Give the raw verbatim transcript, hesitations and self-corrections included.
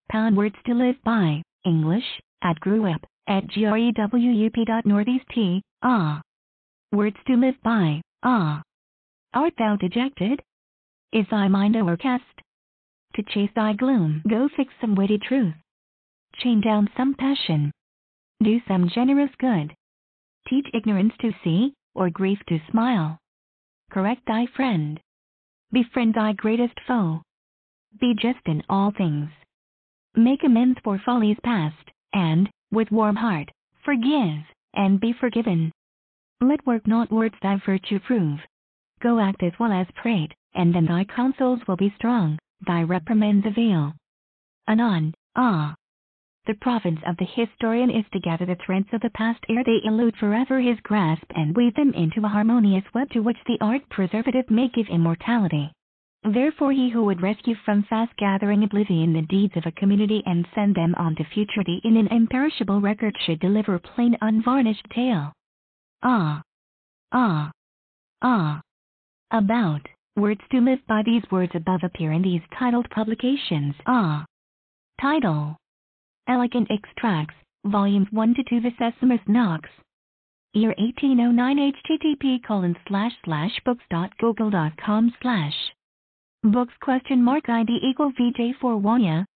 Pound words to live by, English, at grew up, at grewup dot northeast t, ah. Words to live by, ah. Art thou dejected? Is thy mind o'ercast? To chase thy gloom, go fix some witty truth. Chain down some passion. Do some generous good. Teach ignorance to see, or grief to smile. Correct thy friend. Befriend thy greatest foe. Be just in all things. Make amends for follies past, and, with warm heart, forgive, and be forgiven. Let work not words thy virtue prove. Go act as well as prate, and then thy counsels will be strong, thy reprimands avail. Anon, ah. The province of the historian is to gather the threads of the past ere they elude forever his grasp and weave them into a harmonious web to which the art preservative may give immortality. Therefore he who would rescue from fast-gathering oblivion the deeds of a community and send them on to futurity in an imperishable record should deliver a plain unvarnished tale. Ah. Ah. Ah. About, words to live by. These words above appear in these titled publications. Ah. Title. Elegant Extracts, Volumes one to two. Vicessimus Knox. Year eighteen oh nine. http colon slash slash books dot google dot com slash. Books question mark id equal vj four one ya.